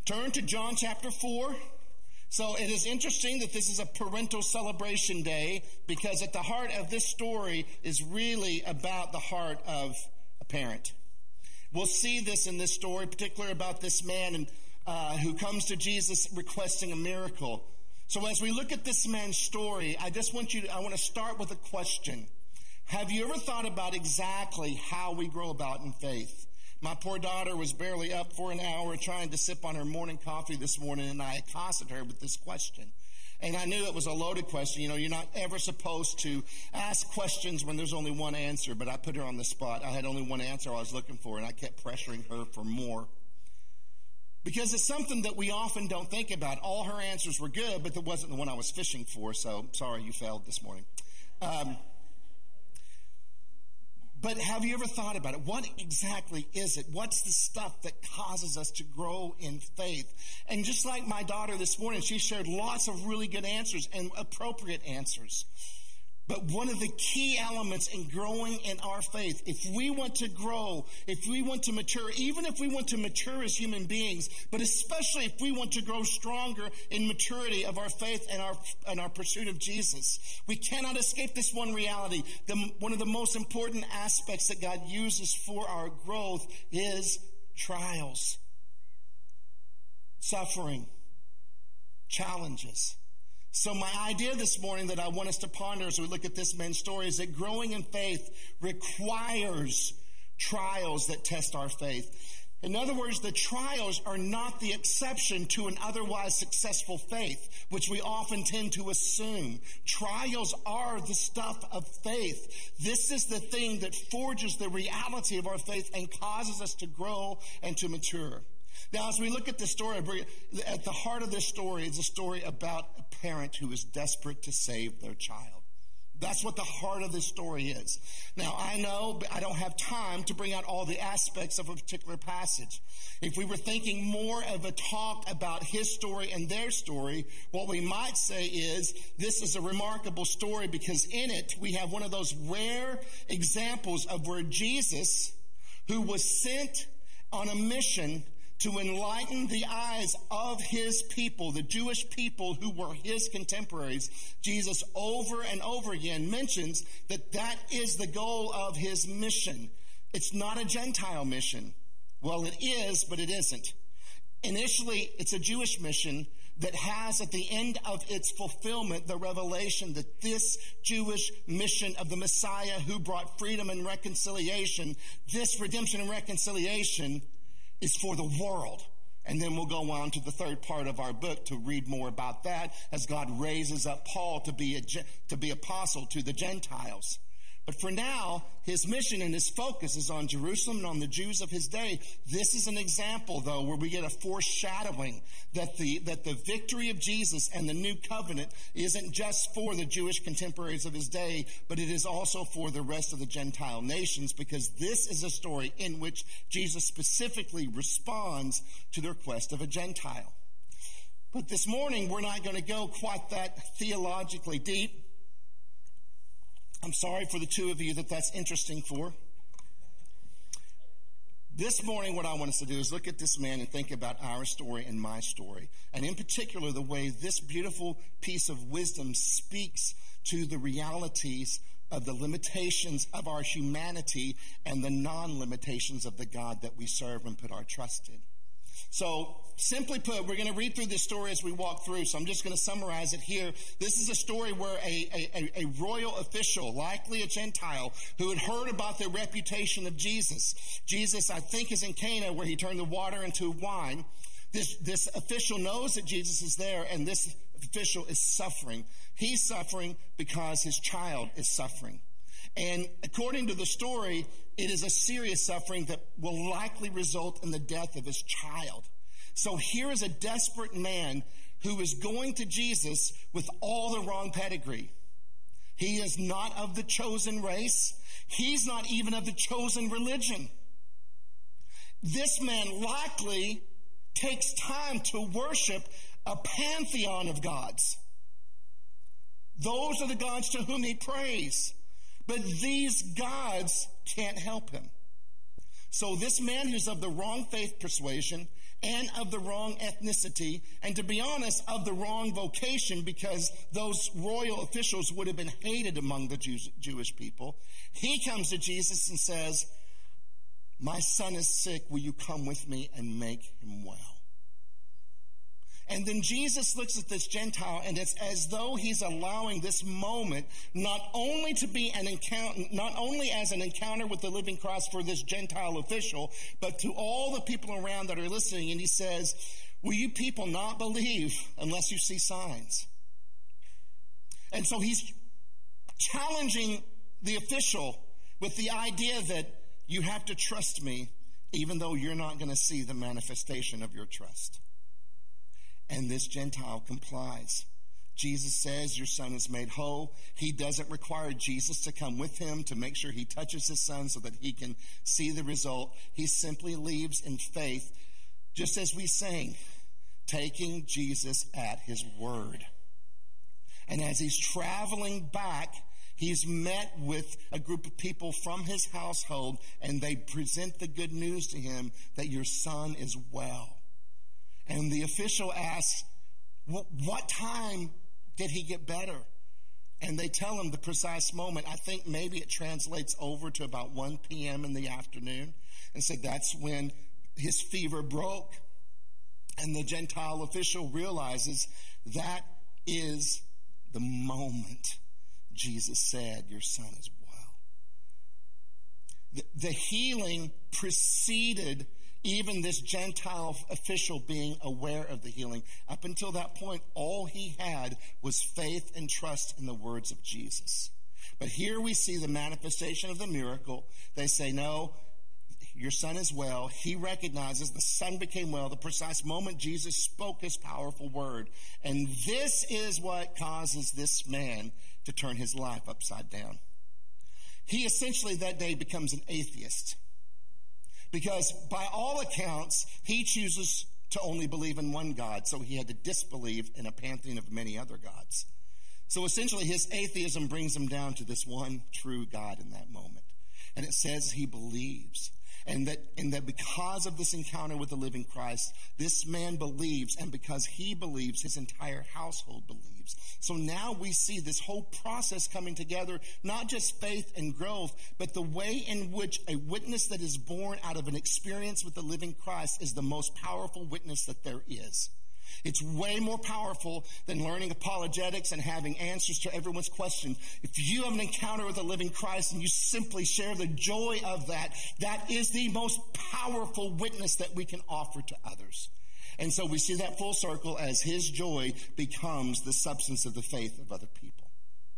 Turn to John chapter 4. So it is interesting that this is a parental celebration day, because at the heart of this story is really about the heart of a parent. We'll see this in this story, particularly about this man who comes to Jesus requesting a miracle. So as we look at this man's story, I want to start with a question. Have you ever thought about exactly how we grow about in faith? My poor daughter was barely up for an hour trying to sip on her morning coffee this morning, and I accosted her with this question. And I knew it was a loaded question. You know, you're not ever supposed to ask questions when there's only one answer, but I put her on the spot. I had only one answer I was looking for, and I kept pressuring her for more. Because it's something that we often don't think about. All her answers were good, but that wasn't the one I was fishing for, so sorry you failed this morning. But have you ever thought about it? What exactly is it? What's the stuff that causes us to grow in faith? And just like my daughter this morning, she shared lots of really good answers and appropriate answers. But one of the key elements in growing in our faith, if we want to grow, if we want to mature, even if we want to mature as human beings, but especially if we want to grow stronger in maturity of our faith and our pursuit of Jesus, we cannot escape this one reality. One of the most important aspects that God uses for our growth is trials, suffering, challenges. So my idea this morning that I want us to ponder as we look at this man's story is that growing in faith requires trials that test our faith. In other words, the trials are not the exception to an otherwise successful faith, which we often tend to assume. Trials are the stuff of faith. This is the thing that forges the reality of our faith and causes us to grow and to mature. Now, as we look at the story, at the heart of this story is a story about a parent who is desperate to save their child. That's what the heart of this story is. Now, I know I don't have time to bring out all the aspects of a particular passage. If we were thinking more of a talk about his story and their story, what we might say is this is a remarkable story because in it we have one of those rare examples of where Jesus, who was sent on a mission to enlighten the eyes of his people, the Jewish people who were his contemporaries, Jesus over and over again mentions that that is the goal of his mission. It's not a Gentile mission. Well, it is, but it isn't. Initially, it's a Jewish mission that has at the end of its fulfillment the revelation that this Jewish mission of the Messiah who brought freedom and reconciliation, this redemption and reconciliation is for the world. And then we'll go on to the third part of our book to read more about that as God raises up Paul to be apostle to the Gentiles. But for now, his mission and his focus is on Jerusalem and on the Jews of his day. This is an example, though, where we get a foreshadowing that the victory of Jesus and the new covenant isn't just for the Jewish contemporaries of his day, but it is also for the rest of the Gentile nations, because this is a story in which Jesus specifically responds to the request of a Gentile. But this morning, we're not going to go quite that theologically deep. I'm sorry for the two of you that's interesting for. This morning, what I want us to do is look at this man and think about our story and my story. And in particular, the way this beautiful piece of wisdom speaks to the realities of the limitations of our humanity and the non-limitations of the God that we serve and put our trust in. So, simply put, we're going to read through this story as we walk through, so I'm just going to summarize it here. This is a story where a royal official, likely a Gentile, who had heard about the reputation of Jesus. Jesus, I think, is in Cana, where he turned the water into wine. This official knows that Jesus is there, and this official is suffering. He's suffering because his child is suffering. And according to the story, it is a serious suffering that will likely result in the death of his child. So here is a desperate man who is going to Jesus with all the wrong pedigree. He is not of the chosen race. He's not even of the chosen religion. This man likely takes time to worship a pantheon of gods. Those are the gods to whom he prays. But these gods can't help him. So this man who's of the wrong faith persuasion and of the wrong ethnicity, and to be honest, of the wrong vocation, because those royal officials would have been hated among the Jewish people. He comes to Jesus and says, my son is sick, will you come with me and make him well? And then Jesus looks at this Gentile, and it's as though he's allowing this moment not only to be an encounter, not only as an encounter with the living Christ for this Gentile official, but to all the people around that are listening. And he says, will you people not believe unless you see signs? And so he's challenging the official with the idea that you have to trust me, even though you're not going to see the manifestation of your trust. And this Gentile complies. Jesus says, your son is made whole. He doesn't require Jesus to come with him to make sure he touches his son so that he can see the result. He simply leaves in faith, just as we sang, taking Jesus at his word. And as he's traveling back, he's met with a group of people from his household, and they present the good news to him that your son is well. And the official asks, what time did he get better? And they tell him the precise moment. I think maybe it translates over to about 1 p.m. in the afternoon. And said that's when his fever broke. And the Gentile official realizes that is the moment Jesus said, your son is well. The healing preceded even this Gentile official being aware of the healing. Up until that point, all he had was faith and trust in the words of Jesus. But here we see the manifestation of the miracle. They say, no, your son is well. He recognizes the son became well the precise moment Jesus spoke his powerful word. And this is what causes this man to turn his life upside down. He essentially that day becomes an atheist. Because by all accounts, he chooses to only believe in one God. So he had to disbelieve in a pantheon of many other gods. So essentially his atheism brings him down to this one true God in that moment. And it says he believes. And that because of this encounter with the living Christ, this man believes. And because he believes, his entire household believes. So now we see this whole process coming together, not just faith and growth, but the way in which a witness that is born out of an experience with the living Christ is the most powerful witness that there is. It's way more powerful than learning apologetics and having answers to everyone's questions. If you have an encounter with the living Christ and you simply share the joy of that, that is the most powerful witness that we can offer to others. And so we see that full circle as his joy becomes the substance of the faith of other people.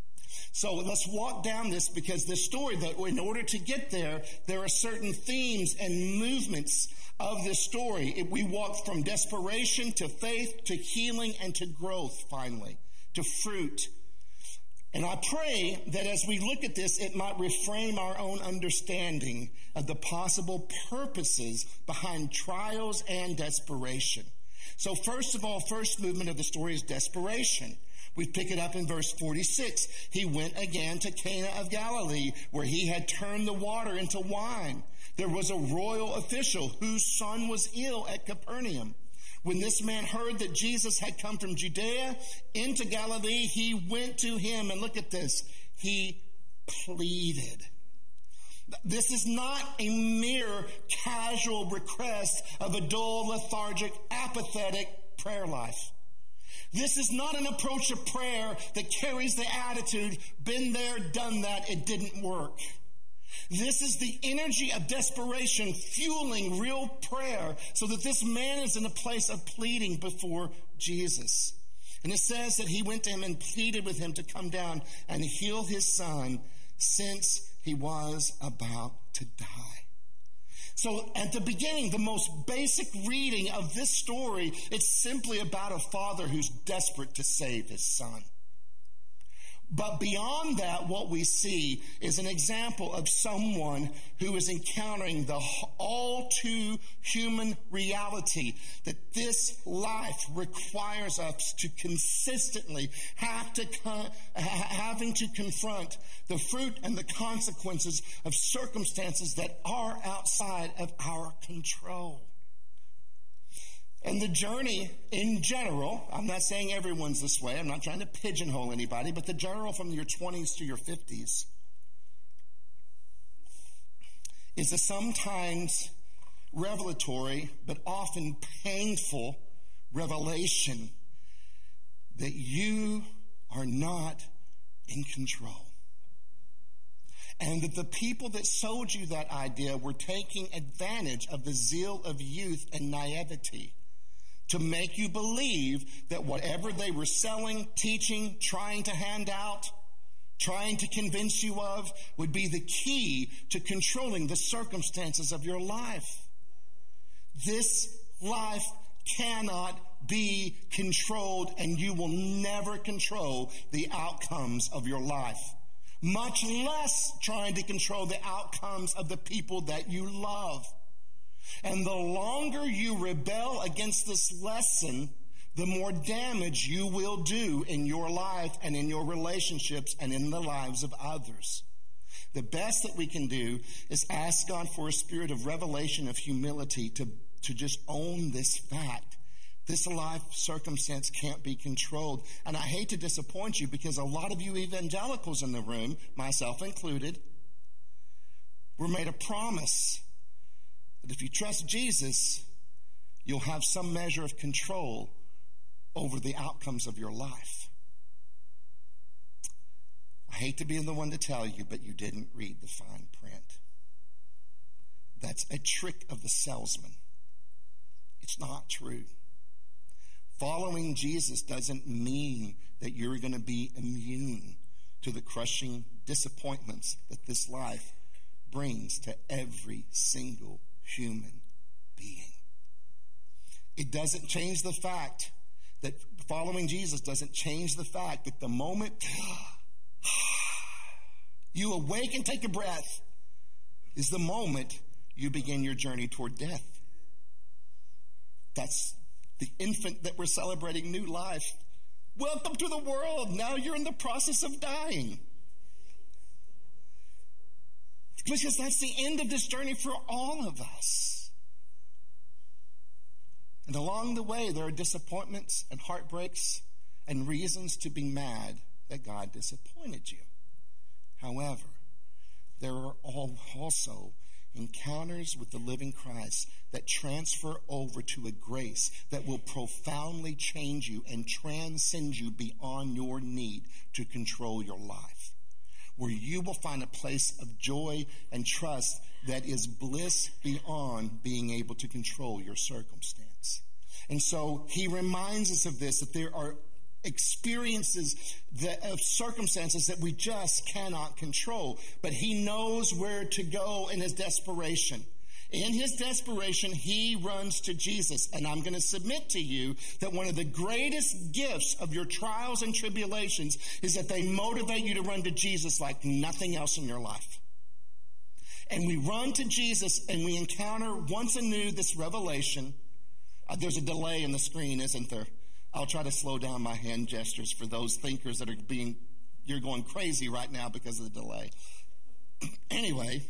So let's walk down this, because this story, that in order to get there, there are certain themes and movements of this story. We walk from desperation to faith to healing and to growth, finally, to fruit. And I pray that as we look at this, it might reframe our own understanding of the possible purposes behind trials and desperation. So first of all, first movement of the story is desperation. We pick it up in verse 46. He went again to Cana of Galilee, where he had turned the water into wine. There was a royal official whose son was ill at Capernaum. When this man heard that Jesus had come from Judea into Galilee, he went to him, and look at this, he pleaded. This is not a mere casual request of a dull, lethargic, apathetic prayer life. This is not an approach of prayer that carries the attitude, been there, done that, it didn't work. This is the energy of desperation fueling real prayer, so that this man is in a place of pleading before Jesus. And it says that he went to him and pleaded with him to come down and heal his son, since he was about to die. So at the beginning, the most basic reading of this story, it's simply about a father who's desperate to save his son. But beyond that, what we see is an example of someone who is encountering the all too human reality that this life requires us to consistently having to confront the fruit and the consequences of circumstances that are outside of our control. And the journey in general, I'm not saying everyone's this way, I'm not trying to pigeonhole anybody, but the general from your 20s to your 50s is a sometimes revelatory, but often painful revelation that you are not in control. And that the people that sold you that idea were taking advantage of the zeal of youth and naivety to make you believe that whatever they were selling, teaching, trying to hand out, trying to convince you of, would be the key to controlling the circumstances of your life. This life cannot be controlled, and you will never control the outcomes of your life, much less trying to control the outcomes of the people that you love. And the longer you rebel against this lesson, the more damage you will do in your life and in your relationships and in the lives of others. The best that we can do is ask God for a spirit of revelation, of humility, to just own this fact. This life circumstance can't be controlled. And I hate to disappoint you, because a lot of you evangelicals in the room, myself included, were made a promise that if you trust Jesus, you'll have some measure of control over the outcomes of your life. I hate to be the one to tell you, but you didn't read the fine print. That's a trick of the salesman. It's not true. Following Jesus doesn't mean that you're going to be immune to the crushing disappointments that this life brings to every single human being. It doesn't change the fact that following Jesus doesn't change the fact that the moment you awake and take a breath is the moment you begin your journey toward death. That's the infant that we're celebrating, new life. Welcome to the world. Now you're in the process of dying. Because that's the end of this journey for all of us. And along the way, there are disappointments and heartbreaks and reasons to be mad that God disappointed you. However, there are also encounters with the living Christ that transfer over to a grace that will profoundly change you and transcend you beyond your need to control your life, where you will find a place of joy and trust that is bliss beyond being able to control your circumstance. And so he reminds us of this, that there are experiences of circumstances that we just cannot control. But he knows where to go in his desperation. In his desperation, he runs to Jesus. And I'm going to submit to you that one of the greatest gifts of your trials and tribulations is that they motivate you to run to Jesus like nothing else in your life. And we run to Jesus and we encounter once anew this revelation. There's a delay in the screen, isn't there? I'll try to slow down my hand gestures for those thinkers that are you're going crazy right now because of the delay. Anyway.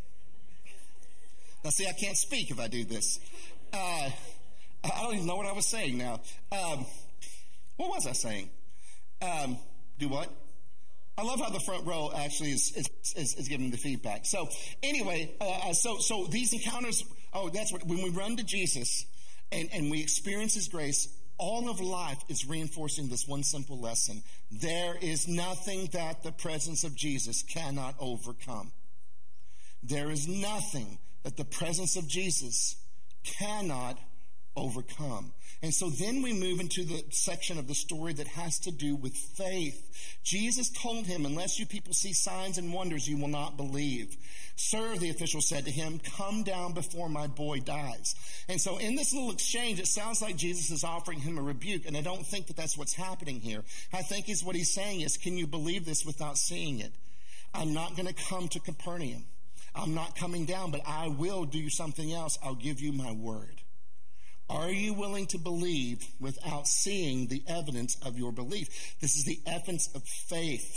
Now, see, I can't speak if I do this. I don't even know what I was saying now. What was I saying? Do what? I love how the front row actually is giving the feedback. So anyway, so these encounters, that's what, when we run to Jesus and we experience his grace, all of life is reinforcing this one simple lesson. There is nothing that the presence of Jesus cannot overcome. There is nothing that the presence of Jesus cannot overcome. And so then we move into the section of the story that has to do with faith. Jesus told him, unless you people see signs and wonders, you will not believe. Sir, the official said to him, come down before my boy dies. And so in this little exchange, it sounds like Jesus is offering him a rebuke, and I don't think that that's what's happening here. I think what he's saying is, can you believe this without seeing it? I'm not going to come to Capernaum. I'm not coming down, but I will do something else. I'll give you my word. Are you willing to believe without seeing the evidence of your belief? This is the evidence of faith.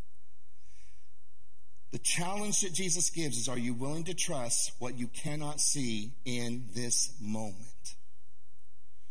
The challenge that Jesus gives is, are you willing to trust what you cannot see in this moment?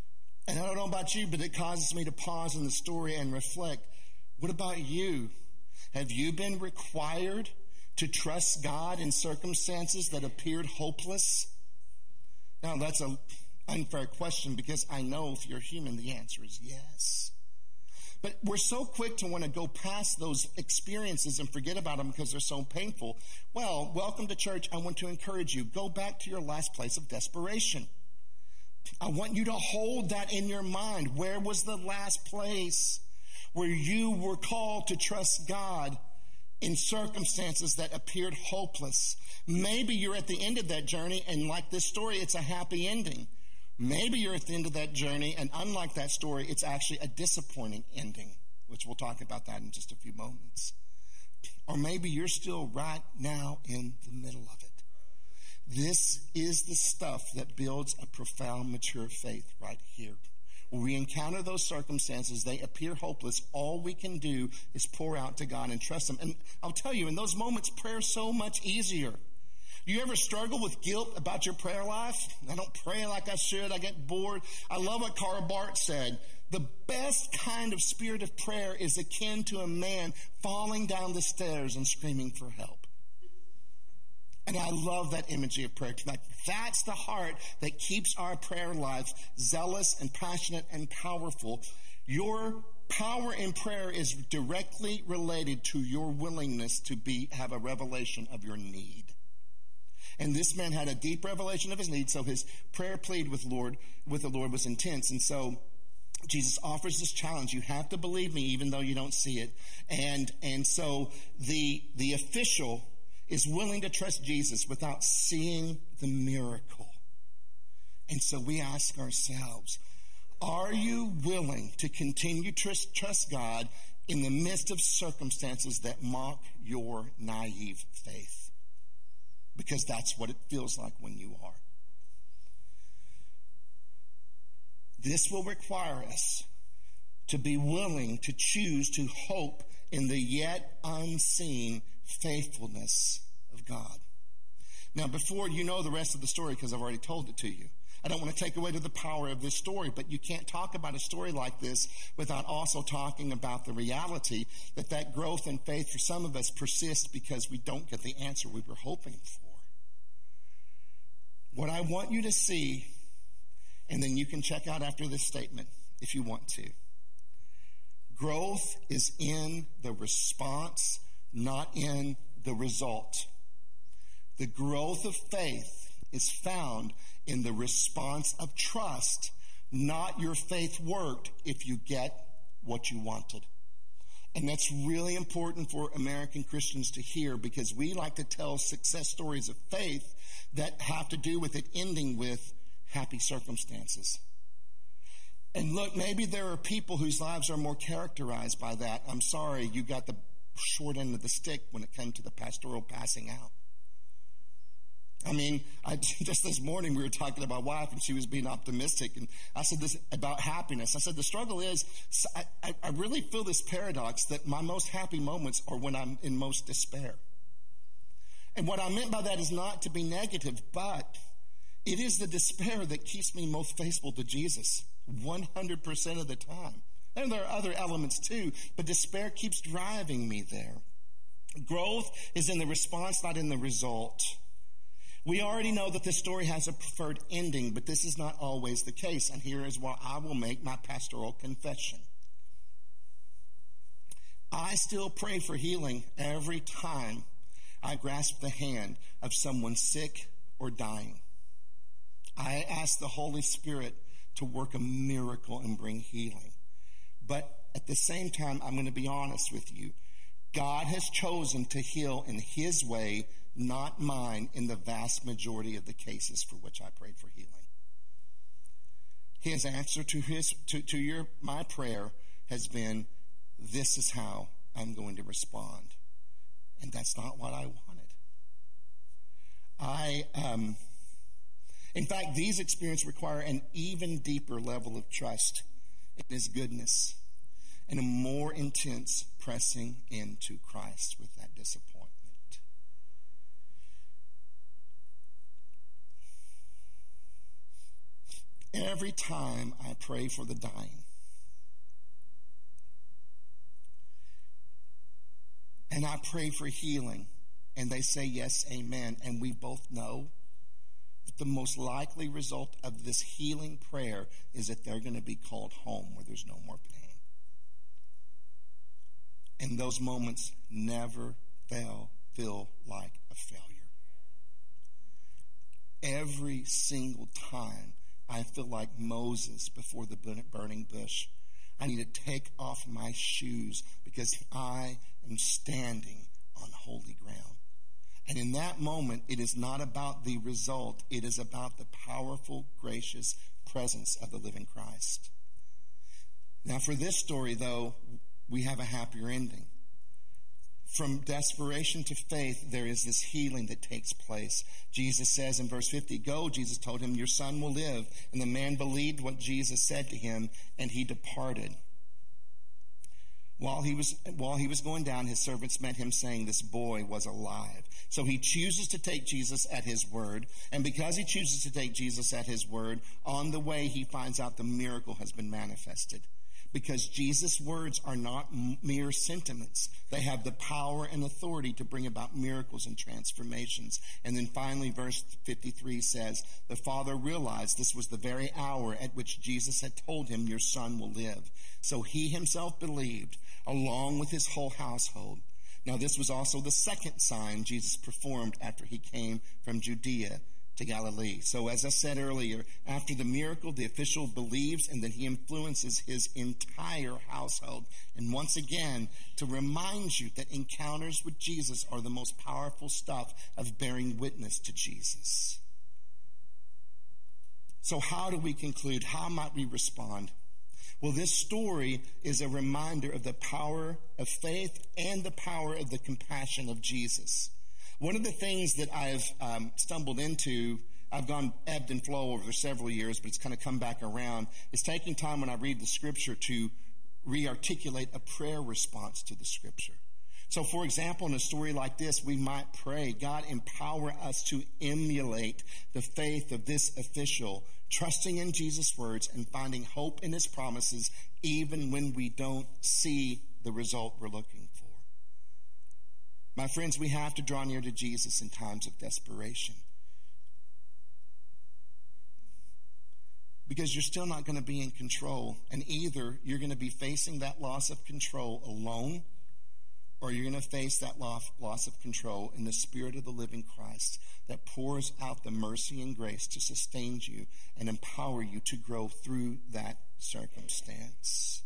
And I don't know about you, but it causes me to pause in the story and reflect. What about you? Have you been required to trust God in circumstances that appeared hopeless? Now, that's an unfair question because I know if you're human, the answer is yes. But we're so quick to want to go past those experiences and forget about them because they're so painful. Well, welcome to church. I want to encourage you. Go back to your last place of desperation. I want you to hold that in your mind. Where was the last place where you were called to trust God in circumstances that appeared hopeless? Maybe you're at the end of that journey, and like this story, it's a happy ending. Maybe you're at the end of that journey, and unlike that story, it's actually a disappointing ending, which we'll talk about that in just a few moments. Or maybe you're still right now in the middle of it. This is the stuff that builds a profound, mature faith right here. When we encounter those circumstances, they appear hopeless. All we can do is pour out to God and trust Him. And I'll tell you, in those moments, prayer is so much easier. You ever struggle with guilt about your prayer life? I don't pray like I should. I get bored. I love what Karl Barth said. The best kind of spirit of prayer is akin to a man falling down the stairs and screaming for help. And I love that imagery of prayer. Like, that's the heart that keeps our prayer life zealous and passionate and powerful. Your power in prayer is directly related to your willingness to have a revelation of your need. And this man had a deep revelation of his need, so his prayer plead with the Lord was intense. And so Jesus offers this challenge. You have to believe me even though you don't see it. And so the official is willing to trust Jesus without seeing the miracle. And so we ask ourselves, are you willing to continue to trust God in the midst of circumstances that mock your naive faith? Because that's what it feels like when you are. This will require us to be willing to choose to hope in the yet unseen faithfulness of God. Now, before you know the rest of the story, because I've already told it to you, I don't want to take away to the power of this story, but you can't talk about a story like this without also talking about the reality that growth in faith for some of us persists because we don't get the answer we were hoping for. What I want you to see, and then you can check out after this statement if you want to. Growth is in the response, not in the result. The growth of faith is found in the response of trust, not your faith worked if you get what you wanted. And that's really important for American Christians to hear, because we like to tell success stories of faith that have to do with it ending with happy circumstances. And look, maybe there are people whose lives are more characterized by that. I'm sorry, you got the short end of the stick when it came to the pastoral passing out. I mean, just this morning we were talking to my wife and she was being optimistic. And I said this about happiness. I said, the struggle is, I really feel this paradox that my most happy moments are when I'm in most despair. And what I meant by that is not to be negative, but it is the despair that keeps me most faithful to Jesus 100% of the time. And there are other elements too, but despair keeps driving me there. Growth is in the response, not in the result. We already know that this story has a preferred ending, but this is not always the case. And here is where I will make my pastoral confession. I still pray for healing every time I grasp the hand of someone sick or dying. I ask the Holy Spirit to work a miracle and bring healing. But at the same time, I'm going to be honest with you. God has chosen to heal in His way, not mine, in the vast majority of the cases for which I prayed for healing. His answer to my prayer has been, this is how I'm going to respond. And that's not what I wanted. In fact, these experiences require an even deeper level of trust in His goodness and a more intense pressing into Christ with that disappointment. Every time I pray for the dying, and I pray for healing, and they say yes, amen, and we both know that the most likely result of this healing prayer is that they're going to be called home where there's no more pain. And those moments never feel like a failure. Every single time I feel like Moses before the burning bush. I need to take off my shoes because I am standing on holy ground. And in that moment, it is not about the result. It is about the powerful, gracious presence of the living Christ. Now, for this story, though, we have a happier ending. From desperation to faith, there is this healing that takes place. Jesus says in verse 50, "Go," Jesus told him, "your son will live." And the man believed what Jesus said to him, and he departed. While he was going down, his servants met him, saying, "This boy was alive." So he chooses to take Jesus at his word. And because he chooses to take Jesus at his word, on the way he finds out the miracle has been manifested. Because Jesus' words are not mere sentiments. They have the power and authority to bring about miracles and transformations. And then finally, verse 53 says, the father realized this was the very hour at which Jesus had told him, "Your son will live." So he himself believed, along with his whole household. Now this was also the second sign Jesus performed after he came from Judea to Galilee. So as I said earlier, after the miracle, the official believes, and then he influences his entire household. And once again, to remind you that encounters with Jesus are the most powerful stuff of bearing witness to Jesus. So how do we conclude? How might we respond? Well, this story is a reminder of the power of faith and the power of the compassion of Jesus. One of the things that I've stumbled into, I've gone ebbed and flow over several years, but it's kind of come back around, is taking time when I read the scripture to re-articulate a prayer response to the scripture. So, for example, in a story like this, we might pray, "God, empower us to emulate the faith of this official, trusting in Jesus' words and finding hope in his promises, even when we don't see the result we're looking for." My friends, we have to draw near to Jesus in times of desperation. Because you're still not going to be in control. And either you're going to be facing that loss of control alone, or you're going to face that loss of control in the Spirit of the living Christ that pours out the mercy and grace to sustain you and empower you to grow through that circumstance.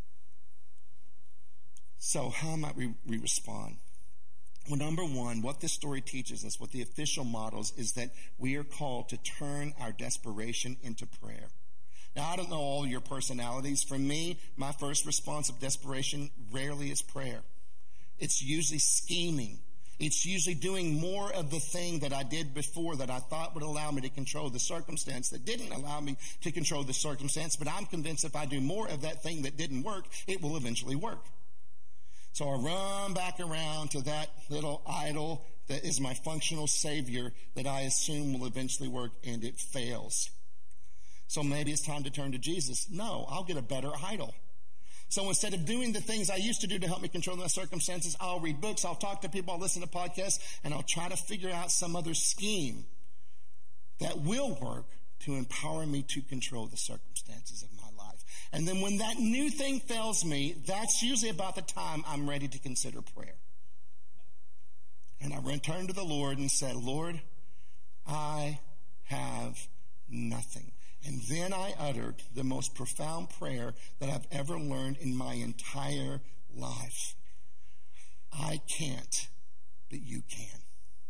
So how might we respond? Well, number one, what this story teaches us, what the official models, is that we are called to turn our desperation into prayer. Now, I don't know all your personalities. For me, my first response of desperation rarely is prayer. It's usually scheming. It's usually doing more of the thing that I did before that I thought would allow me to control the circumstance that didn't allow me to control the circumstance, but I'm convinced if I do more of that thing that didn't work, it will eventually work. So I run back around to that little idol that is my functional savior that I assume will eventually work, and it fails. So maybe it's time to turn to Jesus. No, I'll get a better idol. So instead of doing the things I used to do to help me control my circumstances, I'll read books, I'll talk to people, I'll listen to podcasts, and I'll try to figure out some other scheme that will work to empower me to control the circumstances of my life. And then when that new thing fails me, that's usually about the time I'm ready to consider prayer. And I return to the Lord and say, "Lord, I have nothing." And then I uttered the most profound prayer that I've ever learned in my entire life. I can't, but you can.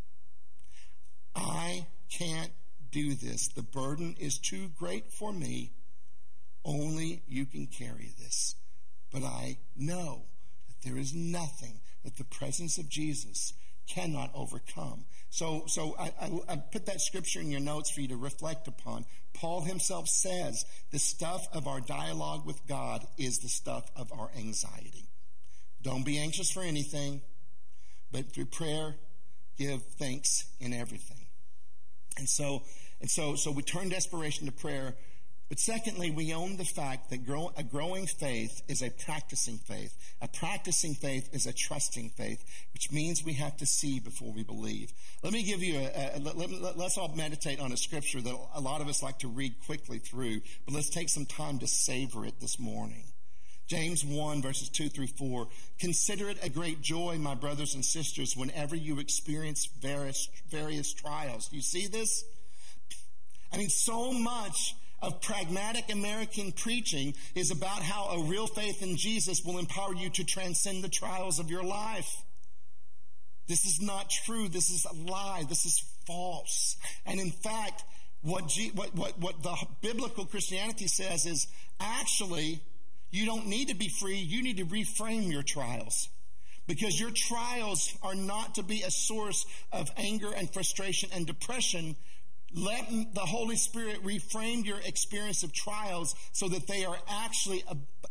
I can't do this. The burden is too great for me. Only you can carry this. But I know that there is nothing that the presence of Jesus cannot overcome. So I put that scripture in your notes for you to reflect upon. Paul himself says the stuff of our dialogue with God is the stuff of our anxiety. Don't be anxious for anything, but through prayer, give thanks in everything. And so we turn desperation to prayer. But secondly, we own the fact that a growing faith is a practicing faith. A practicing faith is a trusting faith, which means we have to see before we believe. Let me give you let's all meditate on a scripture that a lot of us like to read quickly through, but let's take some time to savor it this morning. James 1, verses 2 through 4. Consider it a great joy, my brothers and sisters, whenever you experience various trials. Do you see this? I mean, so much of pragmatic American preaching is about how a real faith in Jesus will empower you to transcend the trials of your life. This is not true. This is a lie. This is false. And in fact, what the biblical Christianity says is actually you don't need to be free. You need to reframe your trials. Because your trials are not to be a source of anger and frustration and depression. Let the Holy Spirit reframe your experience of trials so that they are actually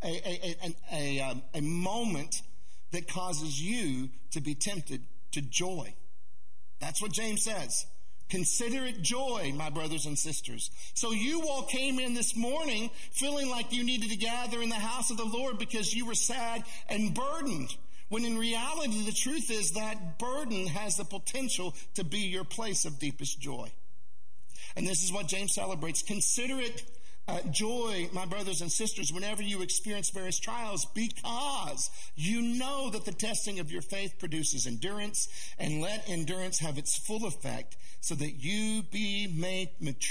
a moment that causes you to be tempted to joy. That's what James says. Consider it joy, my brothers and sisters. So you all came in this morning feeling like you needed to gather in the house of the Lord because you were sad and burdened. When in reality, the truth is that burden has the potential to be your place of deepest joy. And this is what James celebrates. Consider it joy, my brothers and sisters, whenever you experience various trials, because you know that the testing of your faith produces endurance, and let endurance have its full effect, so that you may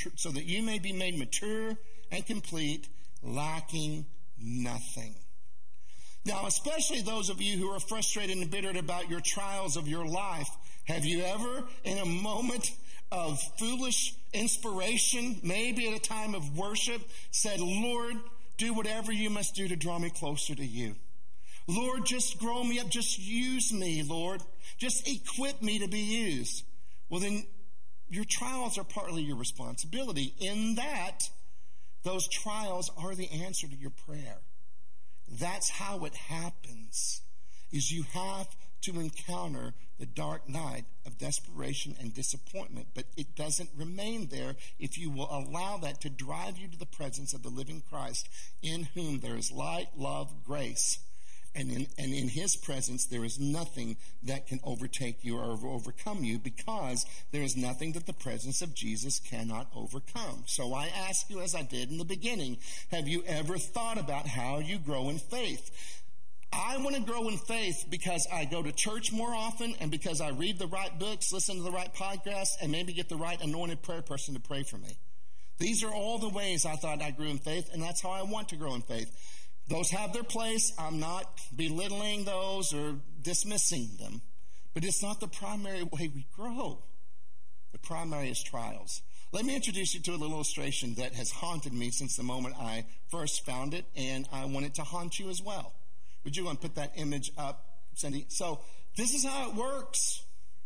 be made mature and complete, lacking nothing. Now, especially those of you who are frustrated and embittered about your trials of your life, have you ever, in a moment of foolish inspiration, maybe at a time of worship, said, Lord, do whatever you must do to draw me closer to you. Lord, just grow me up. Just use me, Lord. Just equip me to be used. Well, then your trials are partly your responsibility in that those trials are the answer to your prayer. That's how it happens, is you have to encounter the dark night of desperation and disappointment, but it doesn't remain there if you will allow that to drive you to the presence of the living Christ, in whom there is light, love, grace, and in his presence there is nothing that can overtake you or overcome you, because there is nothing that the presence of Jesus cannot overcome. So I ask you, as I did in the beginning, have you ever thought about how you grow in faith? I want to grow in faith because I go to church more often, and because I read the right books, listen to the right podcasts, and maybe get the right anointed prayer person to pray for me. These are all the ways I thought I grew in faith, and that's how I want to grow in faith. Those have their place. I'm not belittling those or dismissing them, but it's not the primary way we grow. The primary is trials. Let me introduce you to a little illustration that has haunted me since the moment I first found it, and I want it to haunt you as well. Would you want to put that image up, Cindy? So this is how it works.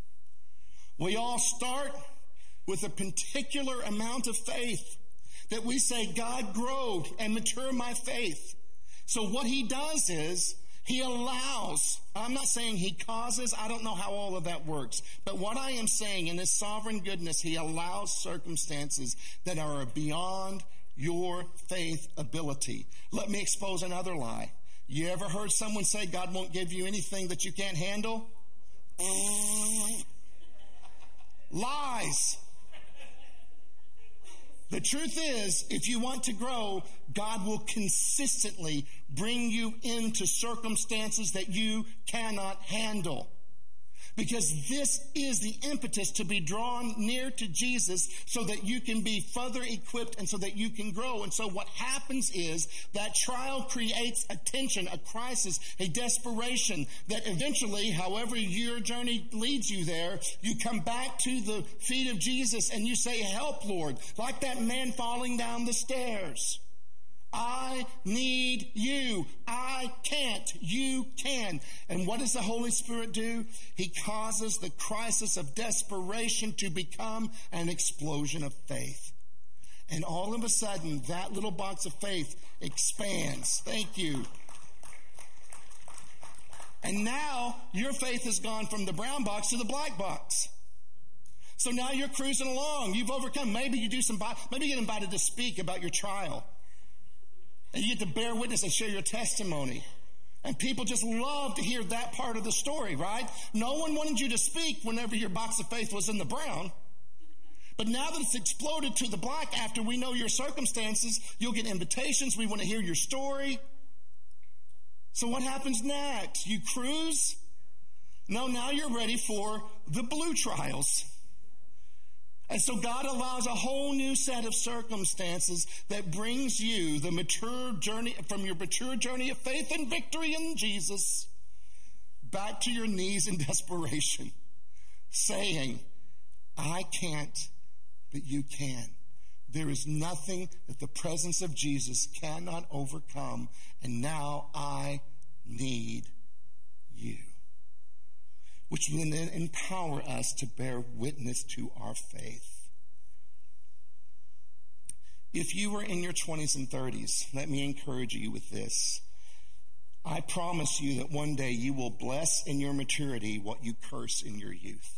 We all start with a particular amount of faith that we say, God, grow and mature my faith. So what he does is he allows, I'm not saying he causes, I don't know how all of that works, but what I am saying, in his sovereign goodness, he allows circumstances that are beyond your faith ability. Let me expose another lie. You ever heard someone say God won't give you anything that you can't handle? Lies. The truth is, if you want to grow, God will consistently bring you into circumstances that you cannot handle. Because this is the impetus to be drawn near to Jesus so that you can be further equipped and so that you can grow. And so what happens is that trial creates a tension, a crisis, a desperation that eventually, however your journey leads you there, you come back to the feet of Jesus and you say, help, Lord, like that man falling down the stairs. I need you. I can't. You can. And what does the Holy Spirit do? He causes the crisis of desperation to become an explosion of faith. And all of a sudden, that little box of faith expands. Thank you. And now, your faith has gone from the brown box to the black box. So now you're cruising along. You've overcome. Maybe you get invited to speak about your trial. And you get to bear witness and share your testimony. And people just love to hear that part of the story, right? No one wanted you to speak whenever your box of faith was in the brown. But now that it's exploded to the black, after we know your circumstances, you'll get invitations. We want to hear your story. So what happens next? You cruise? No, now you're ready for the blue trials. And so God allows a whole new set of circumstances that brings you the mature journey, from your mature journey of faith and victory in Jesus, back to your knees in desperation, saying, I can't, but you can. There is nothing that the presence of Jesus cannot overcome, and now I need you. Which will then empower us to bear witness to our faith. If you are in your 20s and 30s, let me encourage you with this. I promise you that one day you will bless in your maturity what you curse in your youth.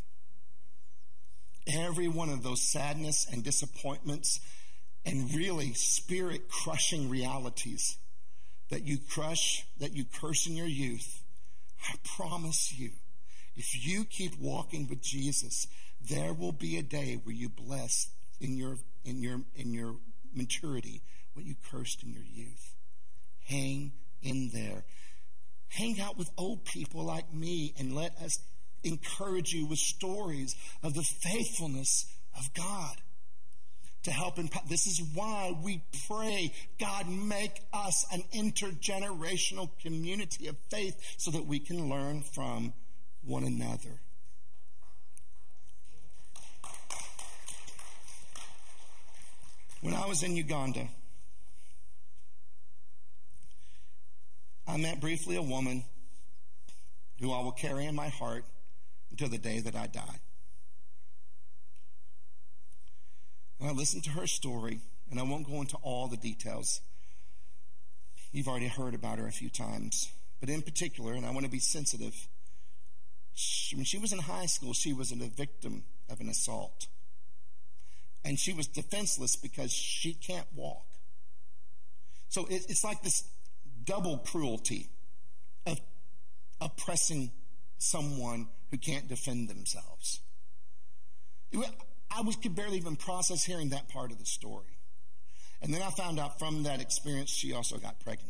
Every one of those sadness and disappointments and really spirit-crushing realities that you curse in your youth, I promise you, if you keep walking with Jesus, there will be a day where you bless in your maturity what you cursed in your youth. Hang in there. Hang out with old people like me and let us encourage you with stories of the faithfulness of God to help. This is why we pray, God, make us an intergenerational community of faith so that we can learn from one another. When I was in Uganda, I met briefly a woman who I will carry in my heart until the day that I die. And I listened to her story, and I won't go into all the details. You've already heard about her a few times. But in particular, and I want to be sensitive, when she was in high school, she was a victim of an assault. And she was defenseless because she can't walk. So it's like this double cruelty of oppressing someone who can't defend themselves. I could barely even process hearing that part of the story. And then I found out from that experience she also got pregnant.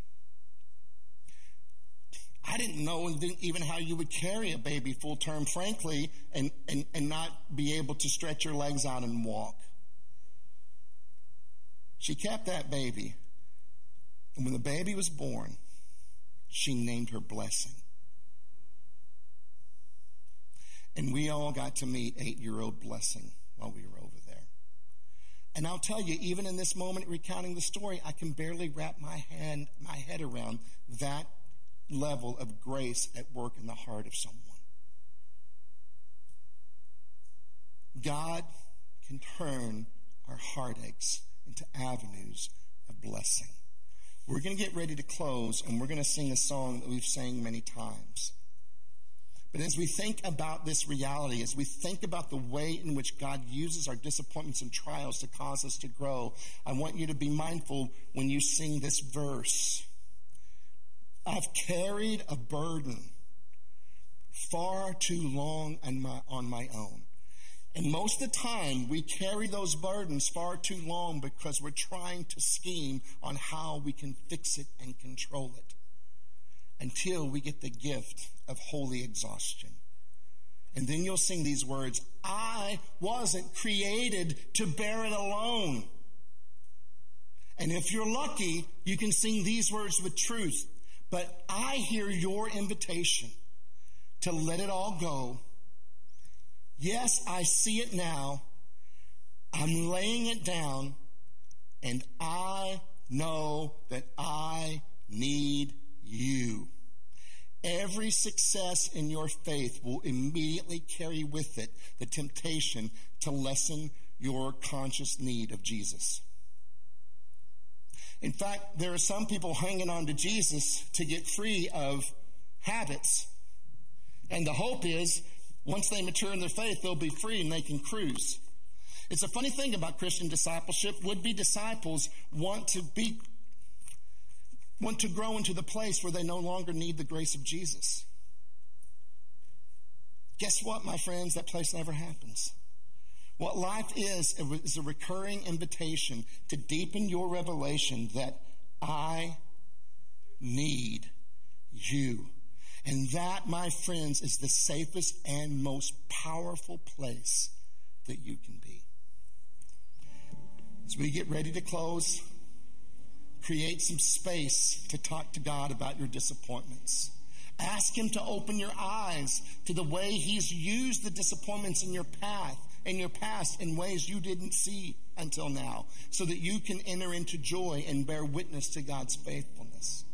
I didn't know even how you would carry a baby full term, frankly, and not be able to stretch your legs out and walk. She kept that baby. And when the baby was born, she named her Blessing. And we all got to meet 8-year-old Blessing while we were over there. And I'll tell you, even in this moment recounting the story, I can barely wrap my head around that level of grace at work in the heart of someone. God can turn our heartaches into avenues of blessing. We're going to get ready to close, and we're going to sing a song that we've sang many times. But as we think about this reality, as we think about the way in which God uses our disappointments and trials to cause us to grow, I want you to be mindful when you sing this verse. I've carried a burden far too long on my own. And most of the time, we carry those burdens far too long because we're trying to scheme on how we can fix it and control it until we get the gift of holy exhaustion. And then you'll sing these words, I wasn't created to bear it alone. And if you're lucky, you can sing these words with truth. But I hear your invitation to let it all go. Yes, I see it now. I'm laying it down, and I know that I need you. Every success in your faith will immediately carry with it the temptation to lessen your conscious need of Jesus. In fact, there are some people hanging on to Jesus to get free of habits. And the hope is, once they mature in their faith, they'll be free and they can cruise. It's a funny thing about Christian discipleship. Would-be disciples want to be want to grow into the place where they no longer need the grace of Jesus. Guess what, my friends? That place never happens. What life is a recurring invitation to deepen your revelation that I need you. And that, my friends, is the safest and most powerful place that you can be. As we get ready to close, create some space to talk to God about your disappointments. Ask him to open your eyes to the way he's used the disappointments in your past in ways you didn't see until now, so that you can enter into joy and bear witness to God's faithfulness.